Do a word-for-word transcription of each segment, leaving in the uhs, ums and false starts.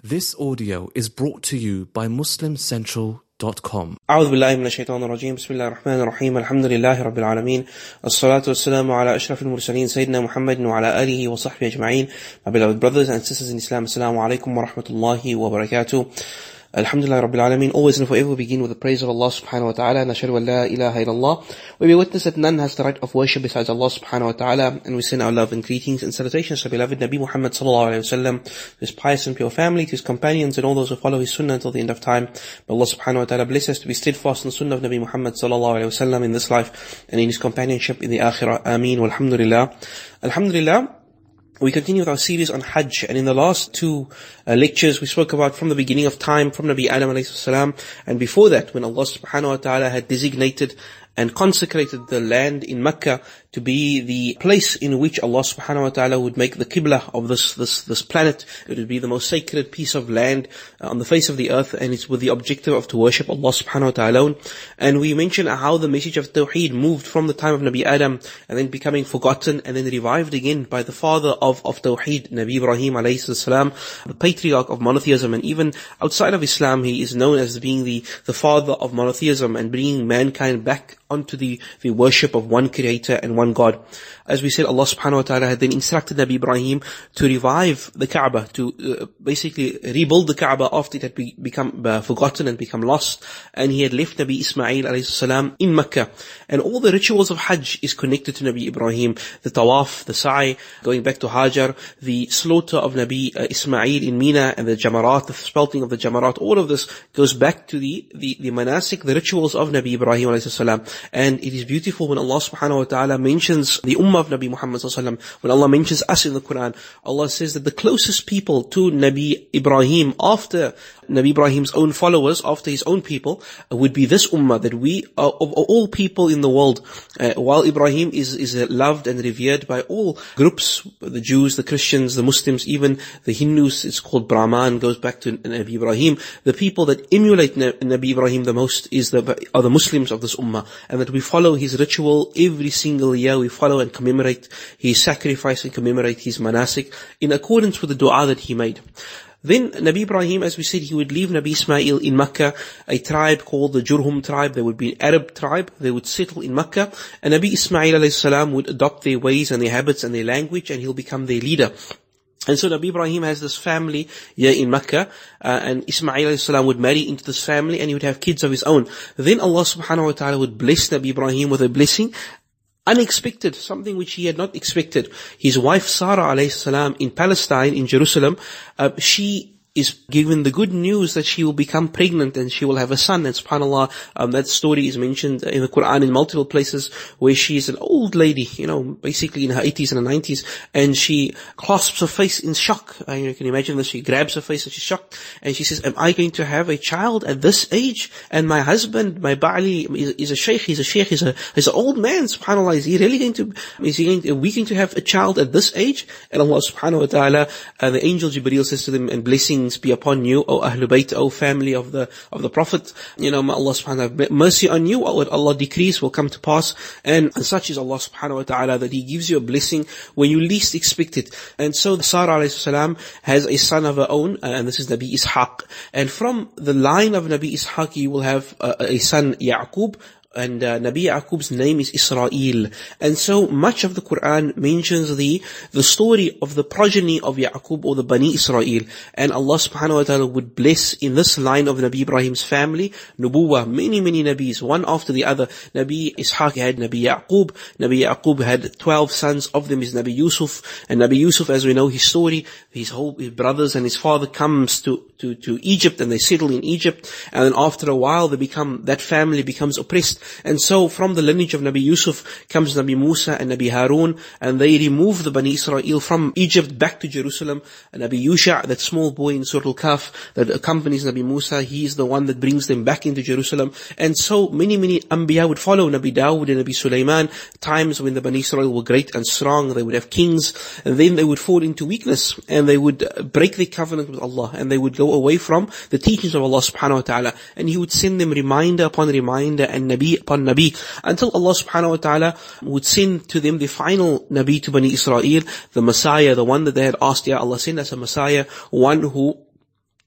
This audio is brought to you by Muslim Central dot com. أعوذ بالله من الشيطان الرجيم بسم الله الرحمن الرحيم الحمد لله رب العالمين الصلاة والسلام على أشرف المرسلين سيدنا محمد وعلى آله وصحبه أجمعين. My beloved brothers and sisters in Islam, Assalamu alaikum wa rahmatullahi wa barakatuh. Alhamdulillah Rabbil Alameen. Always and forever begin with the praise of Allah subhanahu wa ta'ala. Nashhadu an la ilaha illallah. We be witness that none has the right of worship besides Allah subhanahu wa ta'ala. And we send our love and greetings and salutations to beloved Nabi Muhammad sallallahu alayhi wa sallam, to his pious and pure family, to his companions and all those who follow his sunnah until the end of time. May Allah subhanahu wa ta'ala bless us to be steadfast in the sunnah of Nabi Muhammad sallallahu alayhi wa sallam in this life and in his companionship in the akhirah. Ameen. Walhamdulillah. Alhamdulillah. We continue with our series on Hajj, and in the last two uh, lectures we spoke about from the beginning of time, from Nabi Adam alayhi salam, and before that when Allah subhanahu wa ta'ala had designated and consecrated the land in Mecca to be the place in which Allah subhanahu wa ta'ala would make the Qibla of this, this, this planet. It would be the most sacred piece of land uh, on the face of the earth, and it's with the objective of to worship Allah subhanahu wa ta'ala alone. And we mentioned how the message of Tawheed moved from the time of Nabi Adam and then becoming forgotten and then revived again by the father of, of Tawheed, Nabi Ibrahim alayhi salam, the patriarch of monotheism. And even outside of Islam, he is known as being the, the father of monotheism and bringing mankind back onto the, the worship of one creator and one God. As we said, Allah subhanahu wa ta'ala had then instructed Nabi Ibrahim to revive the Kaaba, to uh, basically rebuild the Kaaba after it had be, become uh, forgotten and become lost. And he had left Nabi Ismail alayhi salam in Mecca. And all the rituals of Hajj is connected to Nabi Ibrahim. The tawaf, the sa'i, going back to Hajar, the slaughter of Nabi uh, Ismail in Mina, and the jamarat, the spelting of the jamarat, all of this goes back to the, the, the manasik, the rituals of Nabi Ibrahim alayhi salam. And it is beautiful when Allah subhanahu wa ta'ala mentions the ummah of Nabi Muhammad sallallahu alaihi wasallam. When Allah mentions us in the Quran, Allah says that the closest people to Nabi Ibrahim after Nabi Ibrahim's own followers, after his own people, uh, would be this ummah, that we are of all people in the world. Uh, while Ibrahim is, is loved and revered by all groups, the Jews, the Christians, the Muslims, even the Hindus, it's called Brahman, goes back to Nabi Ibrahim. The people that emulate Nabi Ibrahim the most is the, are the Muslims of this ummah, and that we follow his ritual every single year. We follow and commemorate his sacrifice and commemorate his manasik in accordance with the dua that he made. Then Nabi Ibrahim, as we said, he would leave Nabi Ismail in Mecca, a tribe called the Jurhum tribe. They would be an Arab tribe. They would settle in Mecca, and Nabi Ismail alayhi salam would adopt their ways and their habits and their language, and he'll become their leader. And so Nabi Ibrahim has this family here in Mecca, uh, and Ismail alayhi salam would marry into this family, and he would have kids of his own. Then Allah subhanahu wa ta'ala would bless Nabi Ibrahim with a blessing unexpected, something which he had not expected. His wife Sarah alayhi salam in Palestine, in Jerusalem, uh, she is given the good news that she will become pregnant and she will have a son. And subhanAllah, um, that story is mentioned in the Quran in multiple places, where she is an old lady, you know, basically in her eighties and her nineties, and she clasps her face in shock. Uh, you can imagine that she grabs her face and she's shocked, and she says, am I going to have a child at this age? And my husband, my Ba'ali, is, is a sheikh, he's a sheikh, he's a, he's an old man, subhanAllah, is he really going to, is he going to, are we going to have a child at this age? And Allah subhanahu wa ta'ala, uh, the angel Jibreel says to them, and blessing be upon you, O Ahlul Bayt, O family of the of the Prophet. You know, may Allah subhanahu wa ta'ala mercy on you. What Allah decrees will come to pass. And, and such is Allah subhanahu wa ta'ala, that He gives you a blessing when you least expect it. And so Sarah alayhi salam has a son of her own, and this is Nabi Ishaq. And from the line of Nabi Ishaq, you will have a, a son, Ya'qub. And uh, Nabi Yaqub's name is Israel. And so much of the Quran mentions the the story of the progeny of Yaqub, or the Bani Israel. And Allah subhanahu wa ta'ala would bless in this line of Nabi Ibrahim's family, Nubuwah, many, many Nabis, one after the other. Nabi Ishaq had Nabi Yaqub. Nabi Yaqub had twelve sons. Of them is Nabi Yusuf. And Nabi Yusuf, as we know his story, his whole his brothers and his father comes to, to, to Egypt, and they settle in Egypt. And then after a while, they become, that family becomes oppressed. And so from the lineage of Nabi Yusuf comes Nabi Musa and Nabi Harun, and they remove the Bani Israel from Egypt back to Jerusalem. And Nabi Yusha, that small boy in Surah Al-Kahf that accompanies Nabi Musa, he is the one that brings them back into Jerusalem. And so many, many Anbiya would follow, Nabi Dawud and Nabi Sulaiman, times when the Bani Israel were great and strong, they would have kings, and then they would fall into weakness, and they would break their covenant with Allah, and they would go away from the teachings of Allah subhanahu wa ta'ala. And He would send them reminder upon reminder and Nabi Nabi upon Nabi, until Allah subhanahu wa ta'ala would send to them the final Nabi to Bani Israel, the Messiah, the one that they had asked, Ya Allah, send us a Messiah, one who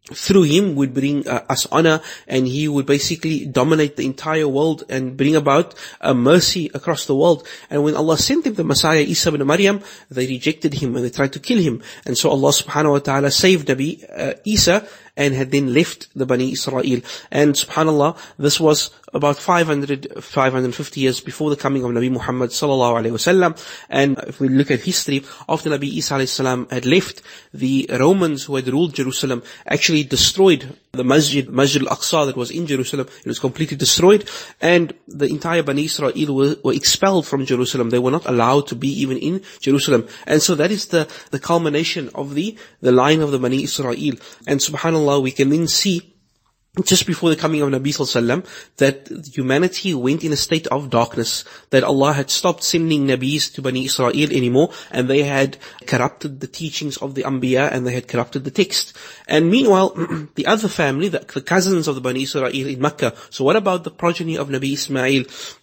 through him would bring uh, us honor, and he would basically dominate the entire world and bring about uh, mercy across the world. And when Allah sent him the Messiah, Isa ibn Maryam, they rejected him and they tried to kill him. And so Allah subhanahu wa ta'ala saved Nabi uh, Isa and had then left the Bani Israel. And subhanallah, this was about five hundred, five hundred fifty years before the coming of Nabi Muhammad sallallahu alayhi wasallam. And if we look at history, after Nabi Isa alayhi salam had left, the Romans who had ruled Jerusalem actually destroyed the masjid, Masjid al-Aqsa that was in Jerusalem. It was completely destroyed, and the entire Bani Israel were, were expelled from Jerusalem. They were not allowed to be even in Jerusalem. And so that is the, the culmination of the, the line of the Bani Israel. And subhanallah, we can then see just before the coming of Nabi sallallahu alaihi wasallam that humanity went in a state of darkness, that Allah had stopped sending Nabis to Bani Israel anymore, and they had corrupted the teachings of the Anbiya, and they had corrupted the text. And meanwhile, the other family, the, the cousins of the Bani Israel in Mecca, so what about the progeny of Nabi Ismail?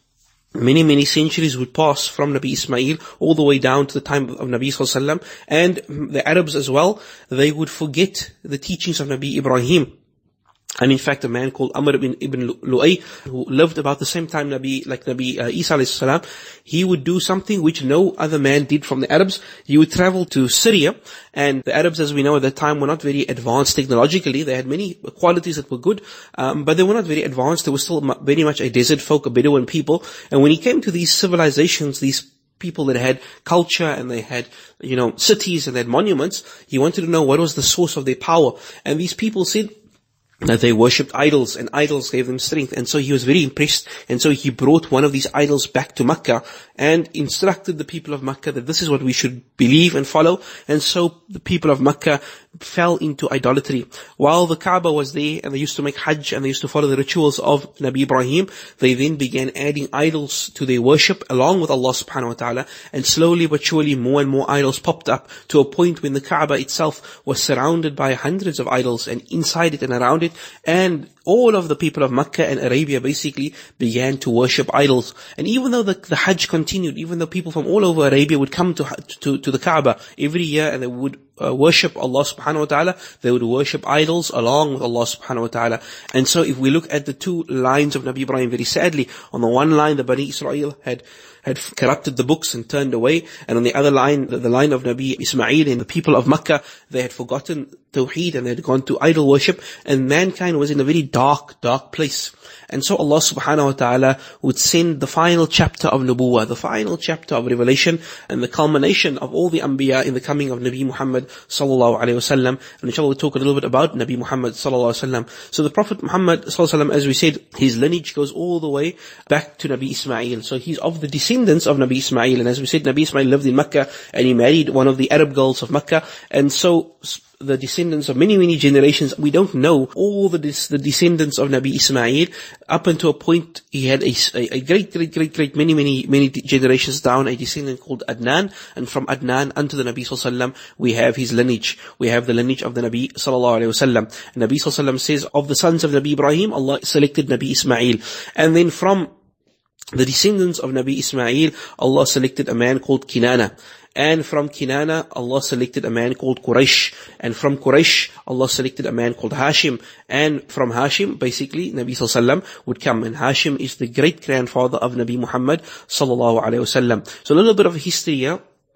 Many, many centuries would pass from Nabi Ismail all the way down to the time of Nabi sallallahu alaihi wasallam, and the Arabs as well, they would forget the teachings of Nabi Ibrahim. And in fact, a man called Amr ibn, ibn Lu'ay, who lived about the same time Nabi, like Nabi uh, Isa alayhi salam, he would do something which no other man did from the Arabs. He would travel to Syria, and the Arabs, as we know at that time, were not very advanced technologically. They had many qualities that were good, um, but they were not very advanced. They were still very much a desert folk, a Bedouin people. And when he came to these civilizations, these people that had culture and they had, you know, cities and they had monuments, he wanted to know what was the source of their power. And these people said that they worshipped idols, and idols gave them strength. And so he was very impressed, and so he brought one of these idols back to Mecca and instructed the people of Mecca that this is what we should believe and follow. And so the people of Mecca fell into idolatry. While the Kaaba was there and they used to make Hajj and they used to follow the rituals of Nabi Ibrahim, they then began adding idols to their worship along with Allah subhanahu wa ta'ala, and slowly but surely more and more idols popped up to a point when the Kaaba itself was surrounded by hundreds of idols, and inside it and around it, and all of the people of Mecca and Arabia basically began to worship idols. And even though the, the Hajj continued, even though people from all over Arabia would come to to, to the Kaaba every year and they would uh, worship Allah subhanahu wa ta'ala, they would worship idols along with Allah subhanahu wa ta'ala. And so if we look at the two lines of Nabi Ibrahim, very sadly, on the one line the Bani Israel had had corrupted the books and turned away, and on the other line, the, the line of Nabi Ismail and the people of Mecca, they had forgotten Tawheed and they had gone to idol worship, and mankind was in a very dark, dark place. And so Allah subhanahu wa ta'ala would send the final chapter of Nubuwwah, the final chapter of revelation, and the culmination of all the Anbiya in the coming of Nabi Muhammad sallallahu alayhi wasallam. And inshallah we'll talk a little bit about Nabi Muhammad sallallahu alayhi wasallam. So the Prophet Muhammad sallallahu alayhi wasallam, as we said, his lineage goes all the way back to Nabi Ismail. So he's of the descendants of Nabi Ismail. And as we said, Nabi Ismail lived in Mecca and he married one of the Arab girls of Mecca. And so the descendants of many, many generations, we don't know all the the descendants of Nabi Ismail up until a point he had a, a, a great, great, great, great, many, many, many generations down, a descendant called Adnan, and from Adnan unto the Nabi Sallallahu Alaihi Wasallam, we have his lineage. We have the lineage of the Nabi Sallallahu Alaihi Wasallam. And Nabi Sallallahu Alaihi Wasallam says, of the sons of Nabi Ibrahim, Allah selected Nabi Ismail. And then from the descendants of Nabi Ismail, Allah selected a man called Kinana. And from Kinana, Allah selected a man called Quraysh. And from Quraysh, Allah selected a man called Hashim. And from Hashim, basically, Nabi Sallallahu Alaihi Wasallam would come. And Hashim is the great-grandfather of Nabi Muhammad Sallallahu Alaihi Wasallam. So a little bit of history here.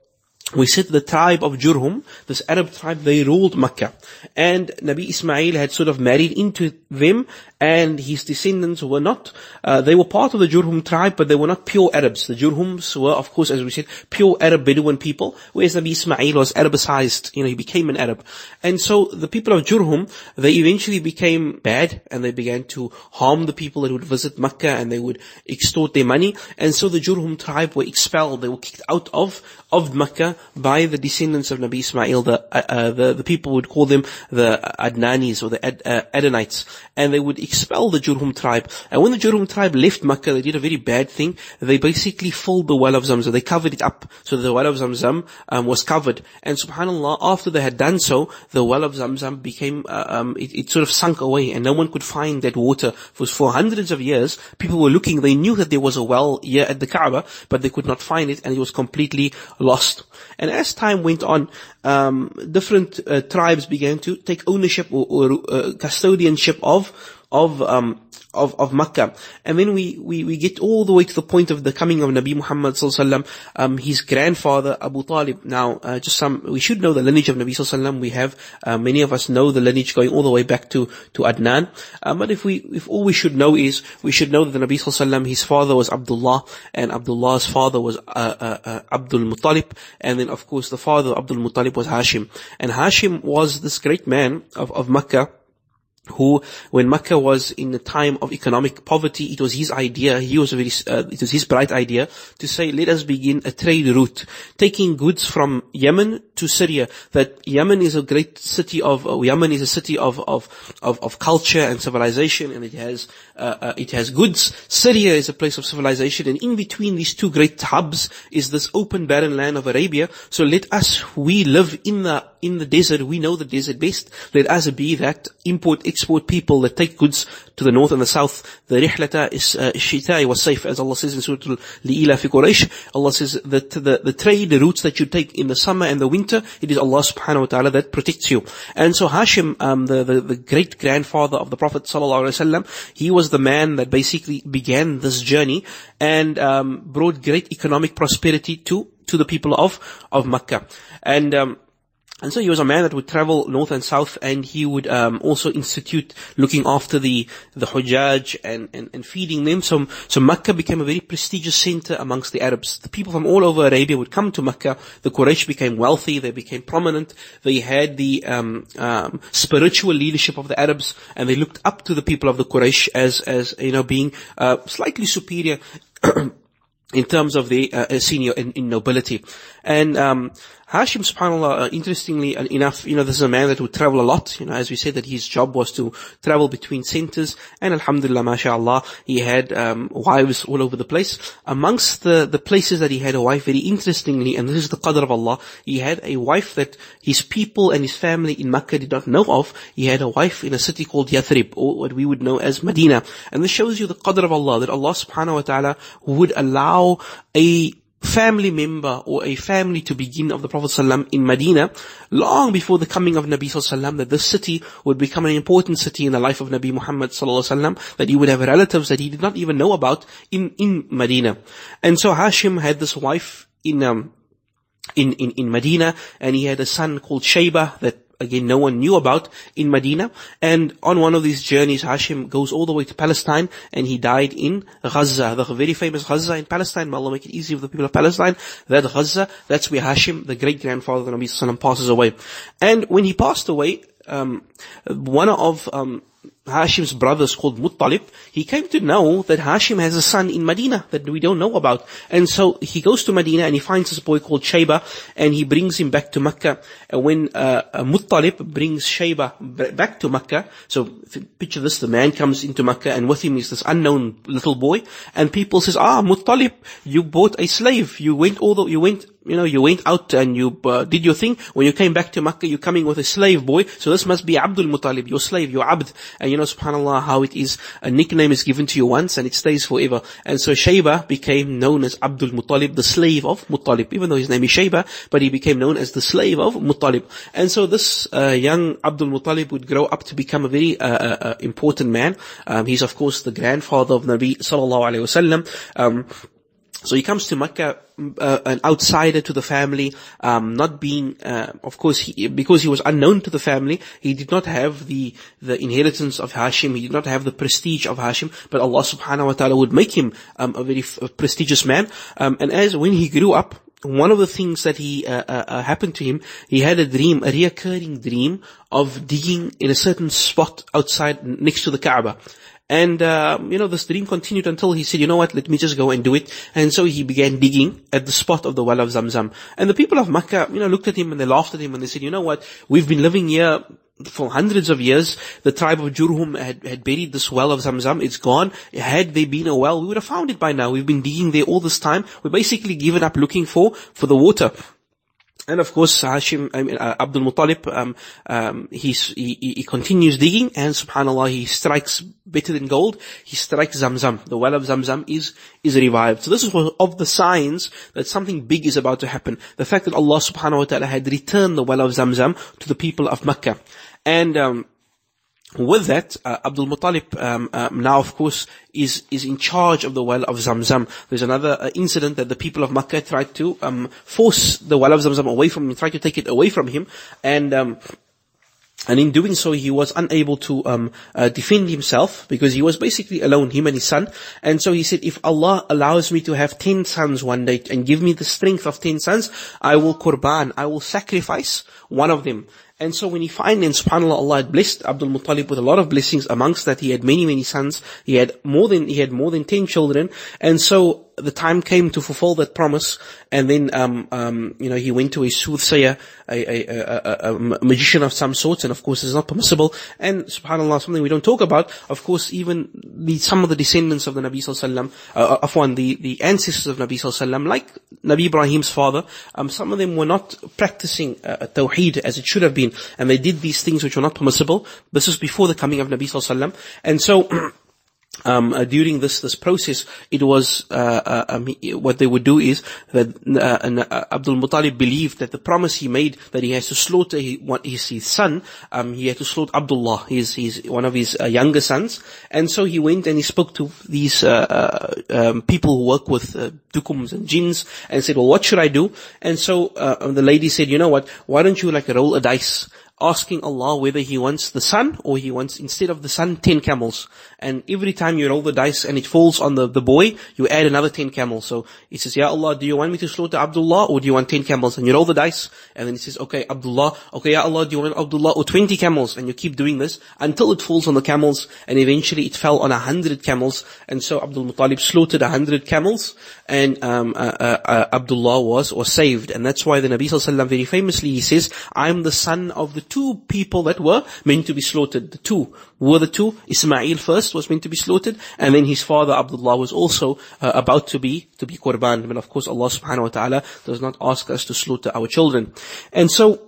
We said the tribe of Jurhum, this Arab tribe, they ruled Mecca. And Nabi Ismail had sort of married into them, and his descendants were not, uh, they were part of the Jurhum tribe, but they were not pure Arabs. The Jurhums were, of course, as we said, pure Arab Bedouin people, whereas Nabi Ismail was Arabicized, you know, he became an Arab. And so the people of Jurhum, they eventually became bad, and they began to harm the people that would visit Mecca, and they would extort their money. And so the Jurhum tribe were expelled, they were kicked out of, of Mecca, by the descendants of Nabi Ismail. The, uh, uh, the, the people would call them the Adnanis or the Ad, uh, Adonites. And they would expel the Jurhum tribe. And when the Jurhum tribe left Mecca, they did a very bad thing. They basically filled the well of Zamzam. They covered it up. So the well of Zamzam um, was covered. And subhanAllah, after they had done so, the well of Zamzam became, uh, um, it, it sort of sunk away, and no one could find that water. For, for hundreds of years, people were looking. They knew that there was a well here at the Kaaba, but they could not find it, and it was completely lost. And as time went on, um, different uh, tribes began to take ownership or, or uh, custodianship of, of, um, of, of Makkah. And then we, we, we get all the way to the point of the coming of Nabi Muhammad sallallahu alaihi wasallam, um, his grandfather Abu Talib. Now, uh, just some, we should know the lineage of Nabi sallallahu alaihi wasallam. We have, uh, many of us know the lineage going all the way back to, to Adnan. Um, but if we, if all we should know is, we should know that the Nabi sallallahu alaihi wasallam, his father was Abdullah, and Abdullah's father was, uh, uh, uh Abdul Muttalib, and then of course the father of Abdul Muttalib was Hashim. And Hashim was this great man of, of Makkah, who, when Makkah was in a time of economic poverty, it was his idea, he was a very, uh, it was his bright idea to say, let us begin a trade route, taking goods from Yemen to Syria. That Yemen is a great city of, uh, Yemen is a city of, of, of, of culture and civilization, and it has, uh, uh, it has goods. Syria is a place of civilization, and in between these two great hubs is this open barren land of Arabia. So let us, we live in the, in the desert, we know the desert best, let us be that import, export people that take goods to the north and the south. The rihlata is shita'i was safe, as Allah says in Surah Al-Li'ila fi Quraysh. Allah says that the, the trade, the routes that you take in the summer and the winter, it is Allah subhanahu wa ta'ala that protects you. And so Hashim, um, the, the, the great grandfather of the Prophet sallallahu alaihi wasallam, he was the man that basically began this journey and, um, brought great economic prosperity to, to the people of, of Makkah. And, um, And so he was a man that would travel north and south, and he would um, also institute looking after the the Hujjaj and, and, and feeding them. So, so Makkah became a very prestigious center amongst the Arabs. The people from all over Arabia would come to Makkah. The Quraysh became wealthy. They became prominent. They had the um, um, spiritual leadership of the Arabs, and they looked up to the people of the Quraysh as as you know being uh, slightly superior in terms of the uh, senior in, in nobility. And um Hashim, subhanAllah, uh, interestingly enough, you know, this is a man that would travel a lot. You know, as we said, that his job was to travel between centers. And alhamdulillah, mashallah, he had um, wives all over the place. Amongst the, the places that he had a wife, very interestingly, and this is the qadr of Allah, he had a wife that his people and his family in Makkah did not know of. He had a wife in a city called Yathrib, or what we would know as Medina. And this shows you the qadr of Allah, that Allah subhanahu wa ta'ala would allow a family member or a family to begin of the Prophet ﷺ in Medina long before the coming of Nabi ﷺ, that this city would become an important city in the life of Nabi Muhammad ﷺ, that he would have relatives that he did not even know about in, in Medina. And so Hashim had this wife in, um, in, in, in Medina, and he had a son called Shayba that again no one knew about in Medina. And on one of these journeys, Hashim goes all the way to Palestine, and he died in Gaza, the very famous Gaza in Palestine. May Allah make it easy for the people of Palestine. That Gaza, that's where Hashim, the great grandfather of the Nabi Sallallahu Alaihi Wasallam, passes away. And when he passed away, um, one of um, Hashim's brothers called Muttalib, he came to know that Hashim has a son in Medina that we don't know about. And so he goes to Medina and he finds this boy called Shayba, and he brings him back to Makkah. And when uh, Muttalib brings Shayba back to Makkah, so picture this, the man comes into Makkah and with him is this unknown little boy, and people says, ah, Muttalib, you bought a slave, you went all the, you went You know, you went out and you uh, did your thing. When you came back to Makkah, you're coming with a slave boy. So this must be Abdul Muttalib, your slave, your Abd. And you know, subhanAllah, how it is, a nickname is given to you once and it stays forever. And so Shayba became known as Abdul Muttalib, the slave of Muttalib. Even though his name is Shayba, but he became known as the slave of Muttalib. And so this uh, young Abdul Muttalib would grow up to become a very uh, uh, important man. Um, he's of course the grandfather of Nabi sallallahu alaihi wasallam. Um, So he comes to Makkah, uh, an outsider to the family, um, not being, uh, of course, he, because he was unknown to the family, he did not have the, the inheritance of Hashim, he did not have the prestige of Hashim, but Allah subhanahu wa ta'ala would make him, um, a very f- prestigious man. Um, and as, when he grew up, one of the things that he, uh, uh, happened to him, he had a dream, a reoccurring dream of digging in a certain spot outside, next to the Kaaba. And, uh, you know, this dream continued until he said, you know what, let me just go and do it. And so he began digging at the spot of the well of Zamzam. And the people of Makkah, you know, looked at him and they laughed at him and they said, you know what, we've been living here for hundreds of years. The tribe of Jurhum had, had buried this well of Zamzam. It's gone. Had there been a well, we would have found it by now. We've been digging there all this time. We've basically given up looking for, for the water. And of course, Hashim, I mean, uh, Abdul Muttalib, um, um, he's, he, he continues digging, and subhanAllah, he strikes better than gold. He strikes Zamzam. The well of Zamzam is, is revived. So this is one of the signs that something big is about to happen. The fact that Allah subhanahu wa ta'ala had returned the well of Zamzam to the people of Mecca. And, um, with that, uh, Abdul Muttalib um, um, now, of course, is is in charge of the well of Zamzam. There's another uh, incident that the people of Makkah tried to um, force the well of Zamzam away from him, tried to take it away from him, and um, and in doing so, he was unable to um, uh, defend himself because he was basically alone, him and his son. And so he said, if Allah allows me to have ten sons one day and give me the strength of ten sons, I will qurban, I will sacrifice one of them. And so when he finally, and subhanAllah, Allah had blessed Abdul Muttalib with a lot of blessings. Amongst that, he had many, many sons. He had more than, he had more than ten children. And so the time came to fulfill that promise. And then, um, um, you know, he went to a soothsayer, a, a, a, a, a magician of some sort. And of course, it's not permissible. And subhanAllah, something we don't talk about. Of course, even the, some of the descendants of the Nabi Sallallahu Alaihi Wasallam, uh, afwan, the, the ancestors of Nabi Sallallahu Alaihi Wasallam, like Nabi Ibrahim's father, um, some of them were not practicing uh, Tawheed as it should have been. And they did these things which were not permissible. This is before the coming of Nabi Sallallahu Alaihi Wasallam. And so, um, uh, during this, this process, it was, uh, uh, um, what they would do is that, uh, and, uh, Abdul Muttalib believed that the promise he made that he has to slaughter his, his, his son, um, he had to slaughter Abdullah, his, his, one of his uh, younger sons. And so he went and he spoke to these, uh, uh um, people who work with, uh, dukums and jinns and said, well, what should I do? And so, uh, the lady said, you know what, why don't you like roll a dice? Asking Allah whether He wants the son or He wants, instead of the son, ten camels. And every time you roll the dice and it falls on the, the boy, you add another ten camels. So he says, Ya Allah, do you want me to slaughter Abdullah or do you want ten camels? And you roll the dice and then he says, okay, Abdullah, okay, Ya Allah, do you want Abdullah or twenty camels? And you keep doing this until it falls on the camels, and eventually it fell on a hundred camels. And so Abdul Muttalib slaughtered a hundred camels, and um, uh, uh, uh, Abdullah was, was saved. And that's why the Nabi Sallallahu Alaihi Wasallam very famously, he says, I'm the son of the two people that were meant to be slaughtered. The two were the two. Ismail first was meant to be slaughtered, and then his father Abdullah was also uh, about to be to be qurban. But of course, Allah subhanahu wa ta'ala does not ask us to slaughter our children. And so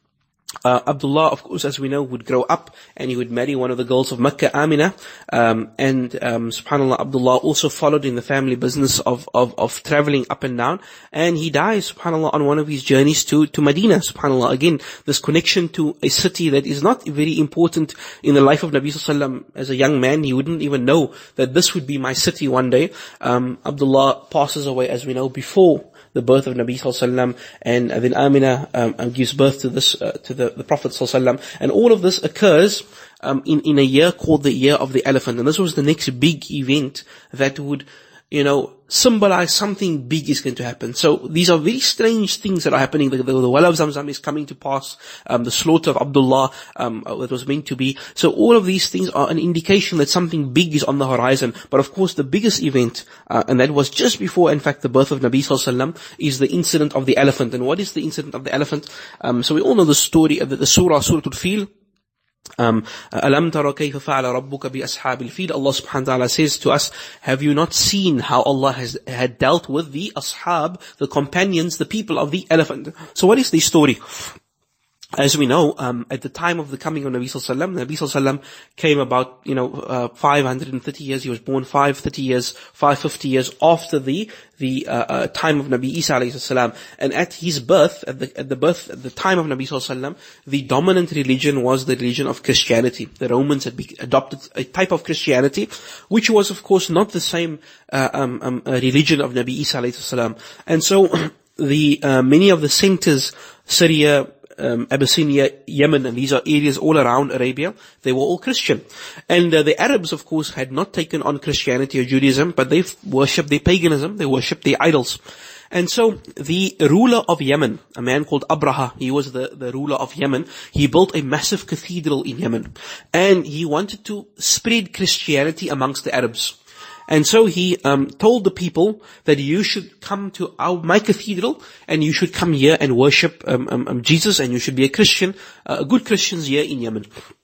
Uh, Abdullah, of course, as we know, would grow up and he would marry one of the girls of Mecca, Amina. Um, and, um, subhanAllah, Abdullah also followed in the family business of, of, of traveling up and down. And he dies, subhanAllah, on one of his journeys to, to Medina, subhanAllah. Again, this connection to a city that is not very important in the life of Nabi Sallallahu Alaihi Wasallam. As a young man, he wouldn't even know that this would be my city one day. Um, Abdullah passes away, as we know, before the birth of Nabi Sallallahu Alaihi Wasallam, and then Amina um, gives birth to this uh, to the, the Prophet Sallallahu Alaihi Wasallam, and all of this occurs um, in in a year called the Year of the Elephant, and this was the next big event that would, you know, symbolize something big is going to happen. So these are very strange things that are happening. The, the, the well of Zamzam is coming to pass. Um, the slaughter of Abdullah, um, that was meant to be. So all of these things are an indication that something big is on the horizon. But of course, the biggest event, uh, and that was just before, in fact, the birth of Nabi Sallallahu Alaihi Wasallam, is the incident of the elephant. And what is the incident of the elephant? Um, so we all know the story of the, the surah, Surah Al-Fil. Um, Alam tara kayfa fa'ala rabbuka bi ashabil fil. Allah subhanahu wa ta'ala says to us, have you not seen how Allah has had dealt with the ashab, the companions, the people of the elephant? So what is the story? As we know, um, at the time of the coming of Nabi Sallallahu Alaihi Wasallam, Nabi Sallallahu Alaihi Wasallam came about, you know, uh, five hundred thirty years. He was born five hundred thirty years, five hundred fifty years after the the uh, uh, time of Nabi Isa alayhi salam. And at his birth, at the at the birth, at the time of Nabi Sallallahu Alaihi Wasallam, the dominant religion was the religion of Christianity. The Romans had be- adopted a type of Christianity, which was, of course, not the same uh, um, um, uh, religion of Nabi Isa alayhi salam. And so, the uh, many of the centers, Syria, Um, Abyssinia, Yemen, and these are areas all around Arabia, they were all Christian. And uh, the Arabs, of course, had not taken on Christianity or Judaism, but they worshipped their paganism, they worshipped their idols. And so the ruler of Yemen, a man called Abraha, he was the, the ruler of Yemen, he built a massive cathedral in Yemen. And he wanted to spread Christianity amongst the Arabs. And so he um, told the people that you should come to our, my cathedral, and you should come here and worship um, um, um, Jesus, and you should be a Christian, uh, good Christians here in Yemen.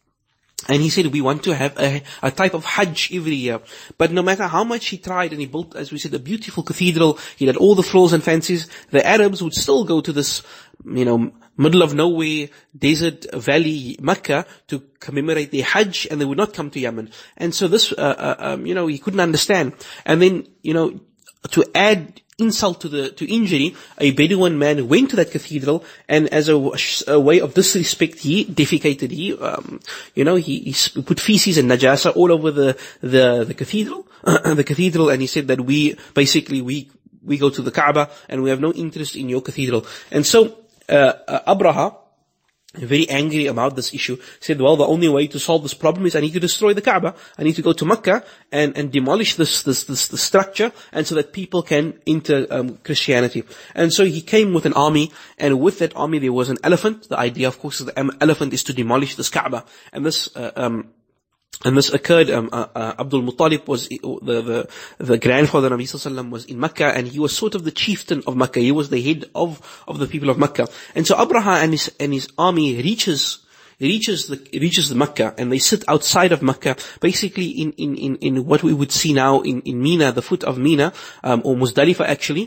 And he said, we want to have a, a type of Hajj every year. But no matter how much he tried, and he built, as we said, a beautiful cathedral, he had all the floors and fancies, the Arabs would still go to this you know, middle of nowhere, desert valley, Mecca, to commemorate their Hajj, and they would not come to Yemen. And so this, uh, uh, um, you know, he couldn't understand. And then, you know, to add insult to the, to injury, a Bedouin man went to that cathedral, and as a, a way of disrespect, he defecated, he, um, you know, he, he put feces and najasa all over the, the, the cathedral, the cathedral, and he said that we, basically, we, we go to the Kaaba, and we have no interest in your cathedral. And so, uh, uh Abraha, very angry about this issue, said, well, the only way to solve this problem is I need to destroy the Kaaba. I need to go to Mecca and, and demolish this, this, this, this structure, and so that people can enter um, Christianity. And so he came with an army, and with that army there was an elephant. The idea, of course, of the elephant is to demolish this Kaaba. And this, uh, um, And this occurred, um, uh, uh, Abdul Muttalib was, the, the, the grandfather of Nabi Sallallahu Alaihi Wasallam was in Mecca, and he was sort of the chieftain of Mecca. He was the head of, of the people of Mecca. And so Abraha and his, and his army reaches, reaches the, reaches the Mecca, and they sit outside of Mecca, basically in, in, in, in what we would see now in, in Mina, the foot of Mina, um, or Muzdalifah actually.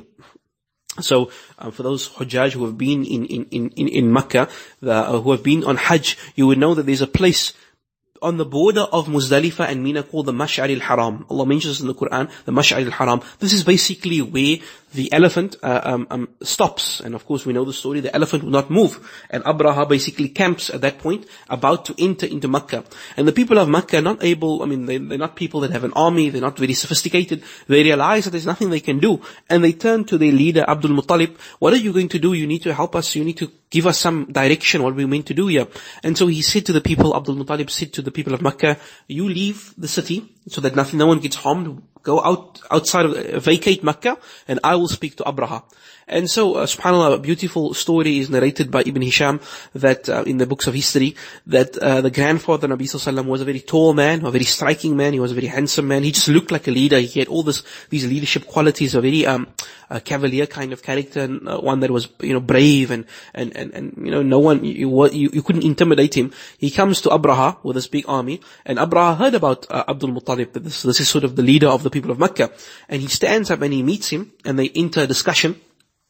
So, uh, for those Hujjaj who have been in, in, in, in Mecca, the, uh, who have been on Hajj, you would know that there's a place on the border of Muzdalifah and Mina called the Mash'ar al-Haram. Allah mentions in the Quran, the Mash'ar al-Haram. This is basically where the elephant uh, um, um, stops. And of course we know the story, the elephant will not move. And Abraha basically camps at that point, about to enter into Mecca. And the people of Mecca are not able, I mean, they, they're not people that have an army, they're not very sophisticated. They realize that there's nothing they can do. And they turn to their leader, Abdul Muttalib, what are you going to do? You need to help us, you need to give us some direction, what we're meant to do here. And so he said to the people, Abdul Muttalib said to the people of Mecca, you leave the city so that nothing, no one gets harmed. Go out, outside of, uh, vacate Mecca, and I will speak to Abraha. And so, uh, subhanAllah, a beautiful story is narrated by Ibn Hisham, that, uh, in the books of history, that, uh, the grandfather Nabi Sallallahu Alaihi Wasallam was a very tall man, a very striking man, he was a very handsome man, he just looked like a leader, he had all this, these leadership qualities, a very, um, a cavalier kind of character, and, uh, one that was, you know, brave, and, and, and, and, you know, no one, you, you, you couldn't intimidate him. He comes to Abraha with this big army, and Abraha heard about, uh, Abdul Muttalib, that this, this is sort of the leader of the people of Mecca, and he stands up and he meets him, and they enter a discussion.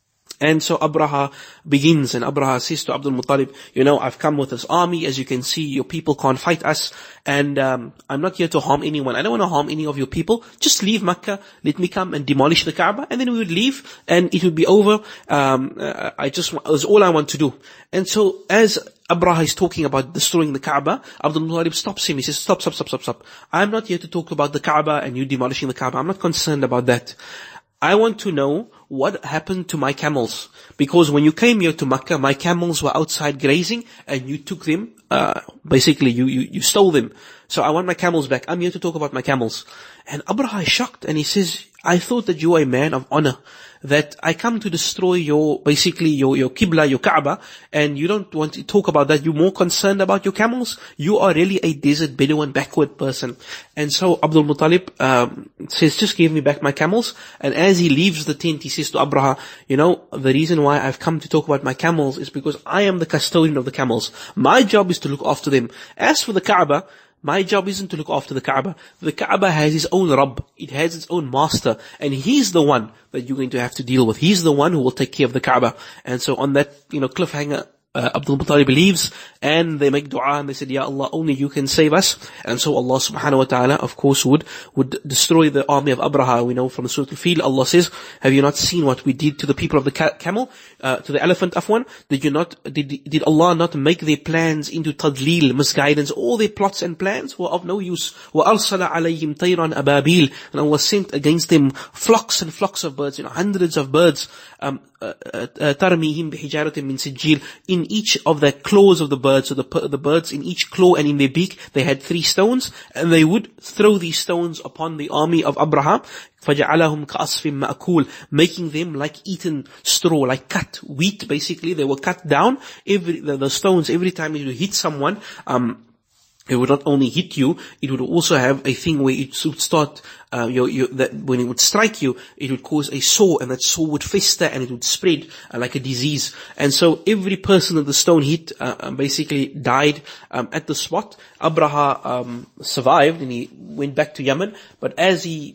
And so Abraha begins, and Abraha says to Abdul Muttalib, you know, I've come with this army, as you can see, your people can't fight us, and um, I'm not here to harm anyone. I don't want to harm any of your people. Just leave Mecca, let me come and demolish the Kaaba, and then we would leave, and it would be over. Um, uh, I just, it was all I want to do. And so as Abraha is talking about destroying the Kaaba, Abdul Muttalib stops him. He says, stop, stop, stop, stop, stop. I'm not here to talk about the Kaaba and you demolishing the Kaaba. I'm not concerned about that. I want to know what happened to my camels. Because when you came here to Mecca, my camels were outside grazing, and you took them, uh, basically you, you, you stole them. So I want my camels back. I'm here to talk about my camels. And Abraha is shocked, and he says, I thought that you were a man of honor, that I come to destroy your, basically your, your Qibla, your Kaaba, and you don't want to talk about that. You're more concerned about your camels. You are really a desert Bedouin backward person. And so Abdul Muttalib, um, says, just give me back my camels. And as he leaves the tent, he says to Abraha, you know, the reason why I've come to talk about my camels is because I am the custodian of the camels. My job is to look after them. As for the Kaaba, my job isn't to look after the Kaaba. The Kaaba has its own Rabb. It has its own master. And he's the one that you're going to have to deal with. He's the one who will take care of the Kaaba. And so on that, you know, cliffhanger, uh, Abdul Muttalib leaves, and they make dua, and they said, Ya Allah, only you can save us. And so Allah subhanahu wa ta'ala, of course, would, would destroy the army of Abraha. We know from the Surah Al-Fil, Allah says, have you not seen what we did to the people of the ca- camel, uh, to the elephant, Afwan? Did you not, did, did Allah not make their plans into tadlil, misguidance? All their plots and plans were of no use. وَأَرْسَلَ عَلَيْهِمْ طَيْرًا أَبَابِيلَ. And Allah sent against them flocks and flocks of birds, you know, hundreds of birds, um, تَرْمِيهِمْ بِحِجَارَةٍ مِّن سِجِّيلٍ. In each of the claws of the birds, so the, the birds in each claw and in their beak, they had three stones, and they would throw these stones upon the army of Abraham, فَجَعَلَهُمْ كَأَصْفٍ مَأْكُولٍ, making them like eaten straw, like cut wheat, basically. They were cut down, every, the, the stones, every time it would hit someone, um, it would not only hit you, it would also have a thing where it would start, uh, your, your, that when it would strike you, it would cause a sore, and that sore would fester, and it would spread uh, like a disease. And so every person that the stone hit, uh, basically died, um, at the spot. Abraha, um, survived, and he went back to Yemen. But as he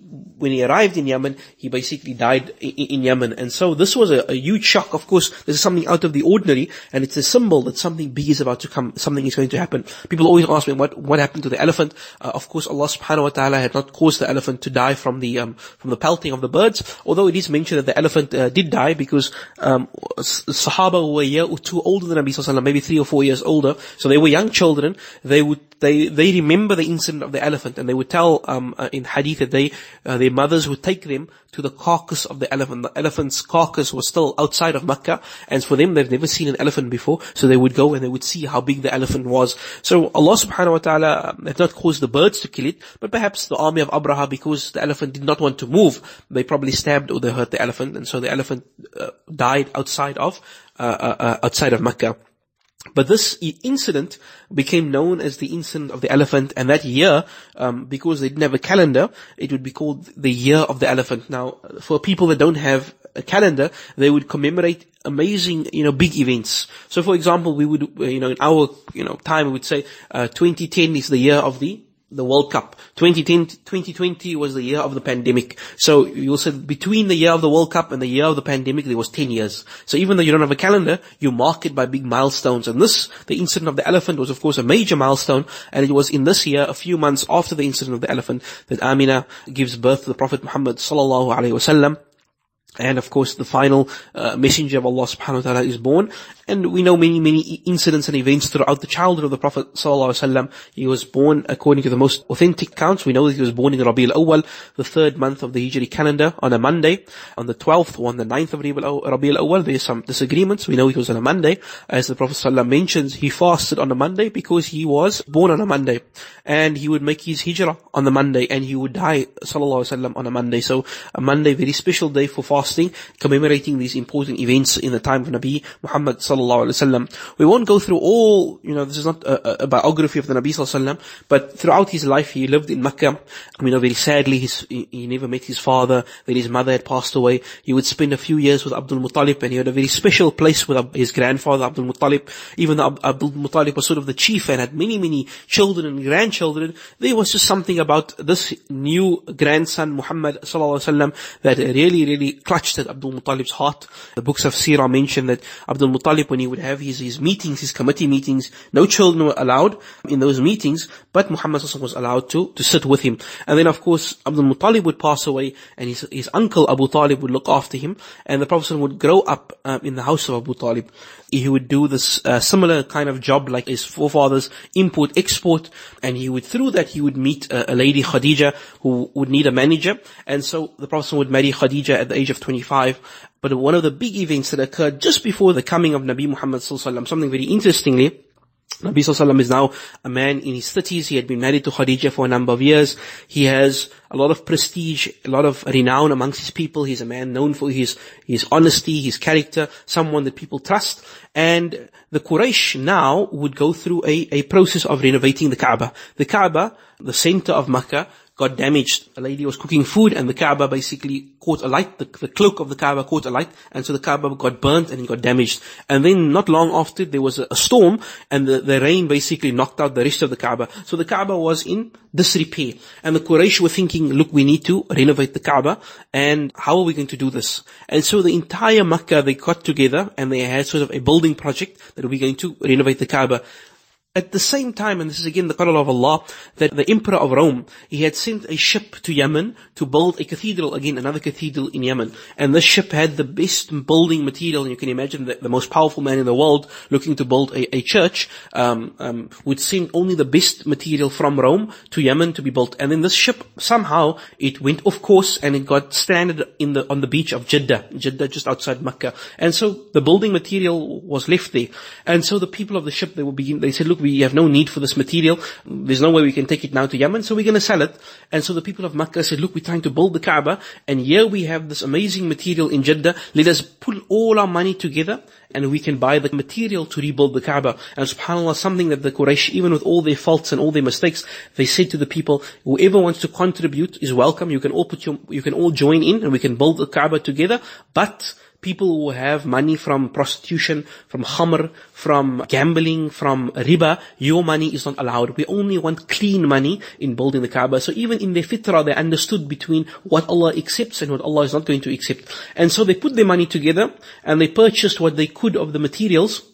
when he arrived in Yemen, he basically died in, in Yemen. And so this was a, a huge shock. Of course, this is something out of the ordinary, and it's a symbol that something big is about to come, something is going to happen. People always ask me, what, what happened to the elephant? Uh, of course, Allah subhanahu wa ta'ala had not caused the elephant to die from the, um, from the pelting of the birds, although it is mentioned that the elephant, uh, did die because, um, Sahaba who were a year or two older than Nabi sallallahu alaihi wasallam, maybe three or four years older, so they were young children, they would, they, they remember the incident of the elephant, and they would tell, um, uh, in hadith that they, uh, their mothers would take them to the carcass of the elephant. The elephant's carcass was still outside of Mecca, and for them, they've never seen an elephant before, so they would go and they would see how big the elephant was. So Allah subhanahu wa ta'ala had not caused the birds to kill it, but perhaps the army of Abraha, because the elephant did not want to move, they probably stabbed or they hurt the elephant, and so the elephant uh, died outside of, uh, uh, outside of Mecca. But this incident became known as the incident of the elephant, and that year, um, because they didn't have a calendar, it would be called the year of the elephant. Now, for people that don't have a calendar, they would commemorate amazing, you know, big events. So for example, we would, you know, in our, you know, time, we would say, uh, twenty ten is the year of the the World Cup. twenty ten, twenty twenty was the year of the pandemic. So you'll say between the year of the World Cup and the year of the pandemic, there was ten years. So even though you don't have a calendar, you mark it by big milestones. And this, the incident of the elephant, was of course a major milestone. And it was in this year, a few months after the incident of the elephant, that Amina gives birth to the Prophet Muhammad sallallahu alaihi wasallam. And of course, the final uh, messenger of Allah subhanahu wa ta'ala is born. And we know many, many incidents and events throughout the childhood of the Prophet sallallahu alaihi wasallam. He was born, according to the most authentic accounts, we know that he was born in Rabi al-Awwal, the third month of the Hijri calendar, on a Monday. On the twelfth or on the ninth of Rabi al-Awwal, there is some disagreements. We know it was on a Monday. As the Prophet sallallahu alaihi wasallam mentions, he fasted on a Monday because he was born on a Monday. And he would make his hijrah on the Monday, and he would die sallallahu alaihi wasallam on a Monday. So a Monday, very special day for fasting, commemorating these important events in the time of Nabi Muhammad sallallahu alaihi wasallam. We won't go through all, you know, this is not a, a biography of the Nabi sallallahu alaihi wasallam, but throughout his life he lived in Mecca. We know very sadly his, he, he never met his father, then his mother had passed away. He would spend a few years with Abdul Muttalib, and he had a very special place with his grandfather Abdul Muttalib. Even though Abdul Muttalib was sort of the chief and had many, many children and grandchildren, there was just something about this new grandson Muhammad sallallahu alaihi wasallam that really, really clutched at Abdul Muttalib's heart. The books of Seerah mention that Abdul Muttalib, when he would have his, his meetings, his committee meetings, no children were allowed in those meetings, but Muhammad sallallahu alaihi wasallam was allowed to, to sit with him. And then of course, Abdul Muttalib would pass away, and his, his uncle Abu Talib would look after him, and the Prophet would grow up um, in the house of Abu Talib. He would do this uh, similar kind of job like his forefathers, import, export, and he would, through that, he would meet a, a lady, Khadija, who would need a manager, and so the Prophet would marry Khadija at the age of twenty-five. But one of the big events that occurred just before the coming of Nabi Muhammad sallallahu alaihi wasallam, something very interestingly, Nabi sallallahu alaihi wasallam is now a man in his thirties. He had been married to Khadija for a number of years. He has a lot of prestige, a lot of renown amongst his people. He's a man known for his, his honesty, his character, someone that people trust. And the Quraysh now would go through a, a process of renovating the Kaaba. The Kaaba, the center of Makkah, got damaged. A lady was cooking food, and the Kaaba basically caught alight. The, the cloak of the Kaaba caught alight, and so the Kaaba got burnt and it got damaged. And then not long after, there was a, a storm, and the, the rain basically knocked out the rest of the Kaaba. So the Kaaba was in disrepair. And the Quraysh were thinking, look, we need to renovate the Kaaba, and how are we going to do this? And so the entire Makkah, they got together, and they had sort of a building project that we're going to renovate the Kaaba. At the same time, and this is again the qadr of Allah, that the Emperor of Rome, he had sent a ship to Yemen to build a cathedral, again another cathedral in Yemen. And this ship had the best building material, and you can imagine that the most powerful man in the world looking to build a, a church, um, um, would send only the best material from Rome to Yemen to be built. And then this ship, somehow, it went off course and it got stranded in the, on the beach of Jeddah, Jeddah just outside Mecca. And so the building material was left there. And so the people of the ship, they will begin, they said, look, we have no need for this material. There's no way we can take it now to Yemen, so we're going to sell it. And so the people of Makkah said, look, we're trying to build the Kaaba, and here we have this amazing material in Jeddah. Let us pull all our money together, and we can buy the material to rebuild the Kaaba. And subhanAllah, something that the Quraysh, even with all their faults and all their mistakes, they said to the people, whoever wants to contribute is welcome. You can all put your, you can all join in, and we can build the Kaaba together, but people who have money from prostitution, from khamr, from gambling, from riba, your money is not allowed. We only want clean money in building the Kaaba. So even in their fitrah, they understood between what Allah accepts and what Allah is not going to accept. And so they put their money together and they purchased what they could of the materials,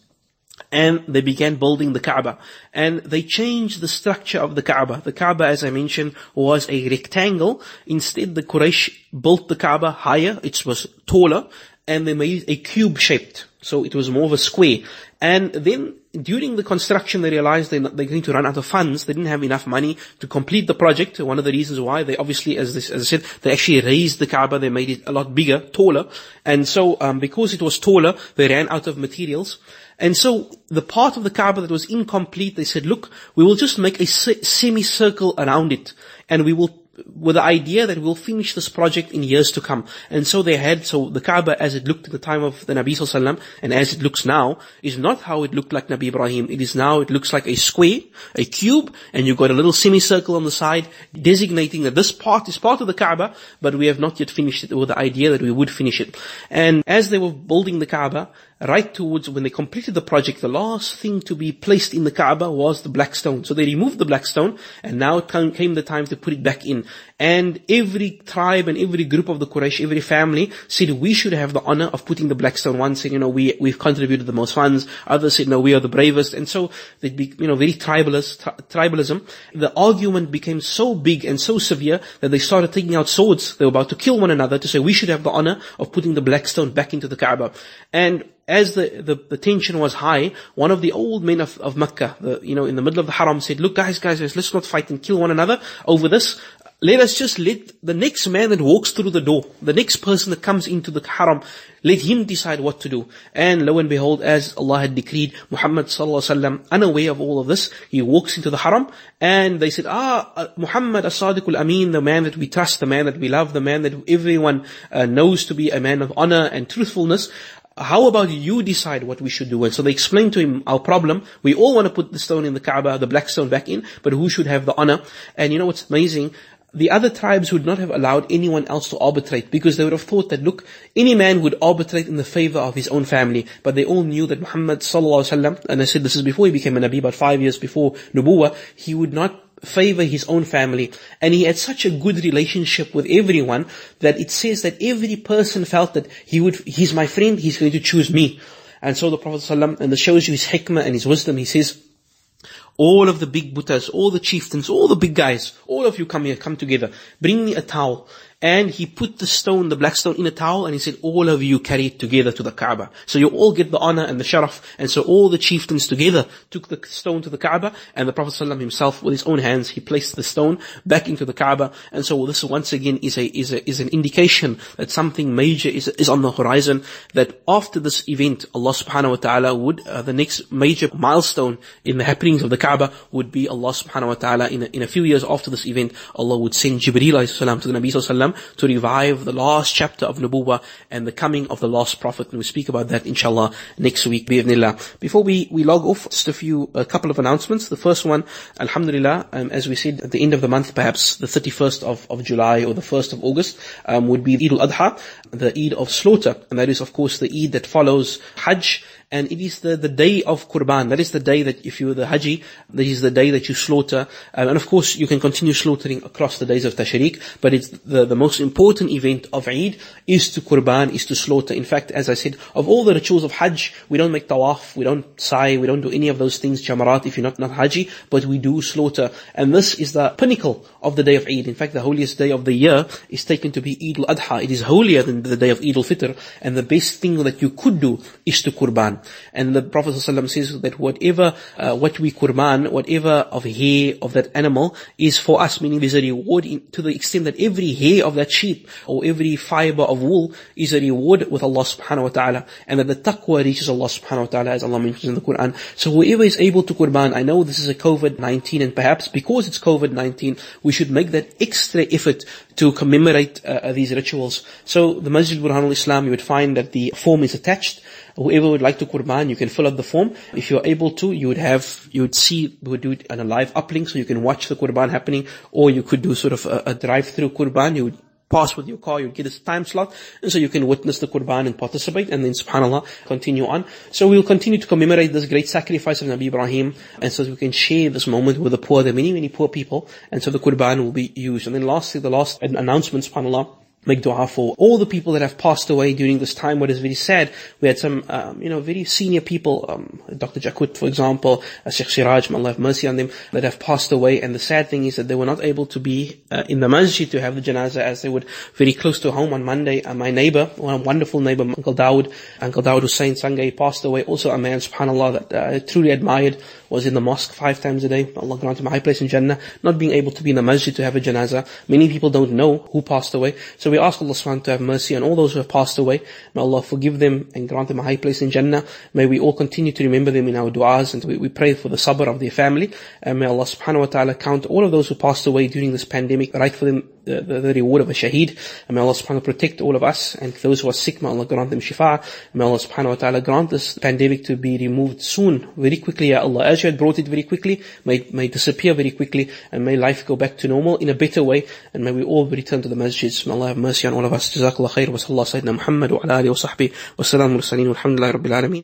and they began building the Kaaba. And they changed the structure of the Kaaba. The Kaaba, as I mentioned, was a rectangle. Instead, the Quraysh built the Kaaba higher. It was taller. And they made it a cube shaped. So it was more of a square. And then during the construction, they realized they're, not, they're going to run out of funds. They didn't have enough money to complete the project. One of the reasons why they obviously, as, this, as I said, they actually raised the Kaaba. They made it a lot bigger, taller. And so, um, because it was taller, they ran out of materials. And so the part of the Kaaba that was incomplete, they said, look, we will just make a semicircle around it. And we will, with the idea that we'll finish this project in years to come. And so they had, so the Kaaba as it looked at the time of the Nabi Sallallahu Alaihi Wasallam and as it looks now is not how it looked like Nabi Ibrahim. It is now, it looks like a square, a cube, and you've got a little semicircle on the side designating that this part is part of the Kaaba, but we have not yet finished it, with the idea that we would finish it. And as they were building the Kaaba, right towards when they completed the project, the last thing to be placed in the Kaaba was the black stone. So they removed the black stone, and now came the time to put it back in. And every tribe and every group of the Quraysh, every family said, we should have the honor of putting the black stone. One said, you know, we, we've contributed the most funds. Others said, no, we are the bravest. And so they'd be, you know, very tribalist, tribalism. The argument became so big and so severe that they started taking out swords. They were about to kill one another to say, we should have the honor of putting the black stone back into the Kaaba. And as the, the, the tension was high, one of the old men of, of Mecca, the, you know, in the middle of the Haram said, look guys, guys, guys, let's not fight and kill one another over this. Let us just let the next man that walks through the door, the next person that comes into the Haram, let him decide what to do. And lo and behold, as Allah had decreed, Muhammad sallallahu alaihi wasallam, unaware of all of this, he walks into the Haram, and they said, ah, uh, Muhammad as-Sadiqul Ameen, the man that we trust, the man that we love, the man that everyone uh, knows to be a man of honor and truthfulness. How about you decide what we should do? And so they explained to him our problem. We all want to put the stone in the Kaaba, the black stone back in, but who should have the honor? And you know what's amazing? The other tribes would not have allowed anyone else to arbitrate, because they would have thought that, look, any man would arbitrate in the favor of his own family. But they all knew that Muhammad sallallahu alaihi wasallam, and I said this is before he became a Nabi, about five years before Nubuwah, he would not favor his own family. And he had such a good relationship with everyone that it says that every person felt that he would, he's my friend, he's going to choose me. And so the Prophet ﷺ, and this shows you his hikmah and his wisdom, he says, all of the big buttas, all the chieftains, all the big guys, all of you come here, come together, bring me a towel. And he put the stone, the black stone, in a towel, and he said, all of you carry it together to the Kaaba. So you all get the honor and the sharaf. And so all the chieftains together took the stone to the Kaaba, and the Prophet ﷺ himself, with his own hands, he placed the stone back into the Kaaba. And so this once again is a, is a, is an indication that something major is, is on the horizon, that after this event, Allah subhanahu wa ta'ala would, uh, the next major milestone in the happenings of the Kaaba would be Allah subhanahu wa ta'ala, in a, in a few years after this event, Allah would send Jibreel alayhi salam to the Nabi sallallahu alaihi wasallam to revive the last chapter of Nubuwah and the coming of the last prophet. And we speak about that inshallah next week, bi'idhnillah. Before we, we log off, just a few, a couple of announcements. The first one, alhamdulillah, um, as we said at the end of the month, perhaps the thirty-first of, of July or the first of August, um, would be Eid al-Adha, the Eid of slaughter. And that is of course the Eid that follows Hajj. And it is the, the day of Qurban. That is the day that if you're the Haji, that is the day that you slaughter. Um, and of course, you can continue slaughtering across the days of Tashriq, but it's the, the most important event of Eid is to Qurban, is to slaughter. In fact, as I said, of all the rituals of Hajj, we don't make tawaf, we don't sa'i, we don't do any of those things, jamarat, if you're not, not Haji, but we do slaughter. And this is the pinnacle of the day of Eid. In fact, the holiest day of the year is taken to be Eid al-Adha. It is holier than the day of Eid al-Fitr, and the best thing that you could do is to Qurban. And the Prophet ﷺ says that whatever, uh, what we Qurban, whatever of hair of that animal is for us, meaning there's a reward in, to the extent that every hair of that sheep or every fiber of wool is a reward with Allah subhanahu wa ta'ala, and that the taqwa reaches Allah subhanahu wa ta'ala, as Allah mentions in the Quran. So whoever is able to Qurban, I know this is a COVID nineteen, and perhaps because it's COVID nineteen, we should make that extra effort to commemorate uh, these rituals. So the Masjid Burhan al-Islam, you would find that the form is attached. Whoever would like to Qurban, you can fill out the form. If you're able to, you would have, you would see, we would do it on a live uplink so you can watch the Qurban happening, or you could do sort of a, a drive-through Qurban. You would pass with your car, you get a time slot, and so you can witness the Qurban and participate, and then subhanAllah, continue on. So we'll continue to commemorate this great sacrifice of Nabi Ibrahim, and so that we can share this moment with the poor, the many, many poor people, and so the Qurban will be used. And then lastly, the last announcement, subhanAllah, make dua for all the people that have passed away during this time. What is very sad, we had some, um, you know, very senior people, um, Doctor Jakut, for example, uh, Sheikh Siraj, may Allah have mercy on them, that have passed away. And the sad thing is that they were not able to be uh, in the masjid to have the janazah, as they were very close to home on Monday. Uh, my neighbor, one wonderful neighbor, Uncle Dawood, Uncle Dawood Hussain Sangay, passed away. Also a man, subhanAllah, that uh, I truly admired, was in the mosque five times a day. Allah grant him a high place in Jannah, not being able to be in the masjid to have a janazah. Many people don't know who passed away. So we ask Allah subhanahu wa ta'ala to have mercy on all those who have passed away. May Allah forgive them and grant them a high place in Jannah. May we all continue to remember them in our du'as, and we, we pray for the sabr of their family. And may Allah subhanahu wa ta'ala count all of those who passed away during this pandemic, write for them the, the, the reward of a shaheed. And may Allah subhanahu wa ta'ala protect all of us, and those who are sick, may Allah grant them shifa. May Allah subhanahu wa ta'ala grant this pandemic to be removed soon, very quickly, ya Allah. As you had brought it very quickly, may, may disappear very quickly, and may life go back to normal in a better way, and may we all return to the masjids. May Allah have mercy on all of us. Jazakallah khair. Wa sallallahu sayyidina Muhammad wa ala alihi wa sahbihi wa salam mursaleen. Alhamdulillah Rabbil Alameen.